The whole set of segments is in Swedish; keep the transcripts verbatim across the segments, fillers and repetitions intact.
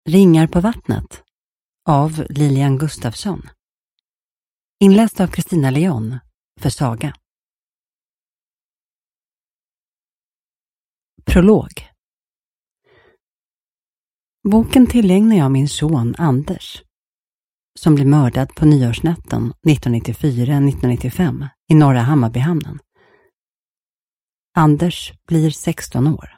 Ringar på vattnet av Lilian Gustafsson. Inläst av Kristina Leon för Saga. Prolog. Boken tillägnar jag min son Anders, som blev mördad på nyårsnatten nittonhundranittiofyra nittonhundranittiofem i norra Hammarbyhamnen. Anders blir sexton år.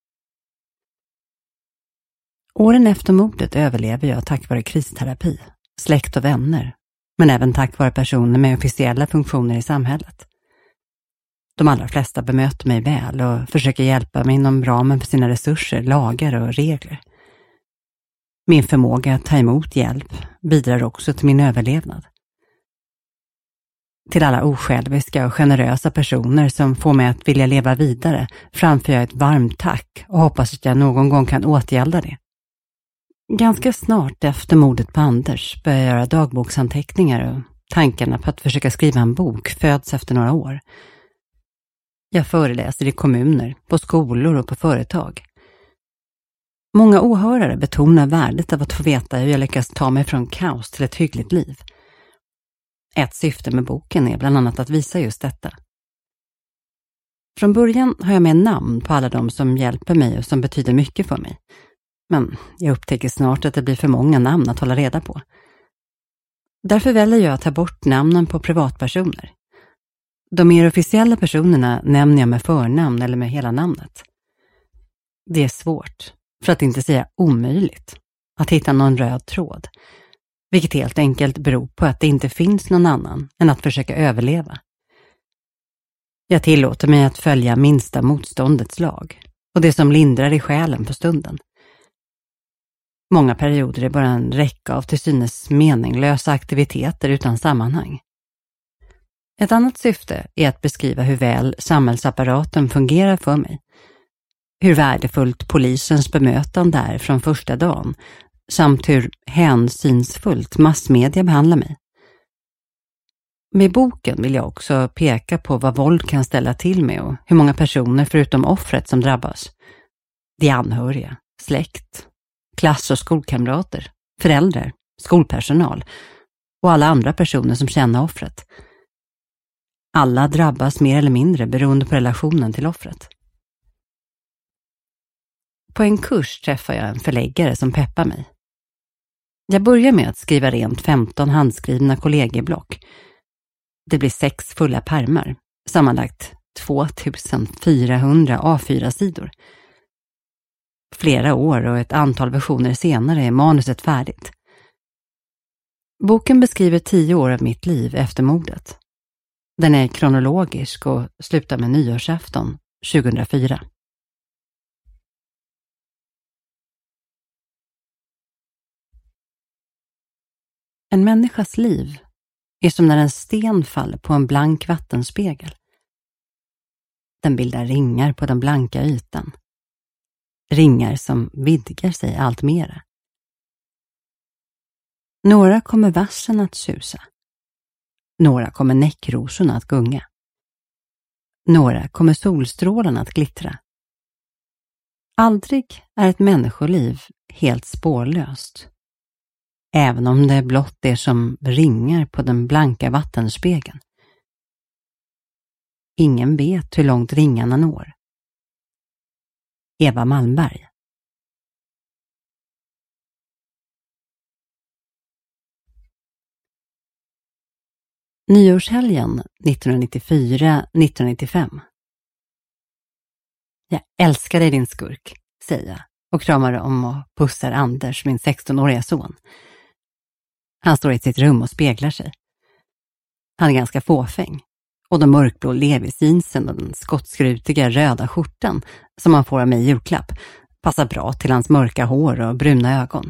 Åren efter mordet överlever jag tack vare kristerapi, släkt och vänner, men även tack vare personer med officiella funktioner i samhället. De allra flesta bemöter mig väl och försöker hjälpa mig inom ramen för sina resurser, lagar och regler. Min förmåga att ta emot hjälp bidrar också till min överlevnad. Till alla osjälviska och generösa personer som får mig att vilja leva vidare framför jag ett varmt tack och hoppas att jag någon gång kan återgälda det. Ganska snart efter mordet på Anders började jag göra dagboksanteckningar och tankarna på att försöka skriva en bok föds efter några år. Jag föreläser i kommuner, på skolor och på företag. Många åhörare betonar värdet av att få veta hur jag lyckas ta mig från kaos till ett hyggligt liv. Ett syfte med boken är bland annat att visa just detta. Från början har jag med namn på alla de som hjälper mig och som betyder mycket för mig. Men jag upptäcker snart att det blir för många namn att hålla reda på. Därför väljer jag att ta bort namnen på privatpersoner. De mer officiella personerna nämner jag med förnamn eller med hela namnet. Det är svårt, för att inte säga omöjligt, att hitta någon röd tråd. Vilket helt enkelt beror på att det inte finns någon annan än att försöka överleva. Jag tillåter mig att följa minsta motståndets lag och det som lindrar i själen på stunden. Många perioder är bara en räcka av till synes meningslösa aktiviteter utan sammanhang. Ett annat syfte är att beskriva hur väl samhällsapparaten fungerar för mig. Hur värdefullt polisens bemötande är från första dagen, samt hur hänsynsfullt massmedia behandlar mig. Med boken vill jag också peka på vad våld kan ställa till med och hur många personer förutom offret som drabbas. De anhöriga, släkt, klass- och skolkamrater, föräldrar, skolpersonal och alla andra personer som känner offret. Alla drabbas mer eller mindre beroende på relationen till offret. På en kurs träffar jag en förläggare som peppar mig. Jag börjar med att skriva rent femton handskrivna kollegieblock. Det blir sex fulla pärmar, sammanlagt tvåtusen fyrahundra A fyra sidor. Flera år och ett antal versioner senare är manuset färdigt. Boken beskriver tio år av mitt liv efter mordet. Den är kronologisk och slutar med nyårsafton tjugohundrafyra. En människas liv är som när en sten faller på en blank vattenspegel. Den bildar ringar på den blanka ytan. Ringar som vidgar sig allt mera. Några kommer vassen att susa. Några kommer näckrosorna att gunga. Några kommer solstrålarna att glittra. Aldrig är ett människoliv helt spårlöst. Även om det blott är som ringar på den blanka vattenspegeln. Ingen vet hur långt ringarna når. Eva Malmberg. Nyårshelgen nittonhundranittiofyra nittonhundranittiofem. Jag älskar dig din skurk, säger jag och kramar om och pussar Anders, min sextonåriga son. Han står i sitt rum och speglar sig. Han är ganska fåfäng och de mörkblå levisjeansen och den skottskrytiga röda skjortan som han får av mig i julklapp passar bra till hans mörka hår och bruna ögon.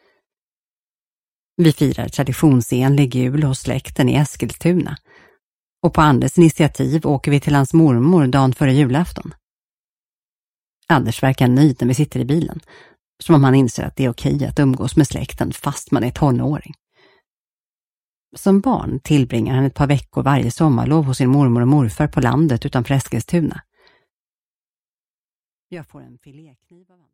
Vi firar traditionsenlig jul hos släkten i Eskilstuna och på Anders initiativ åker vi till hans mormor dagen före julafton. Anders verkar nöjd när vi sitter i bilen, som om han inser att det är okej att umgås med släkten fast man är tonåring. Som barn tillbringar han ett par veckor varje sommarlov hos sin mormor och morfar på landet utanför Eskilstuna. Jag får en filékniv av honom.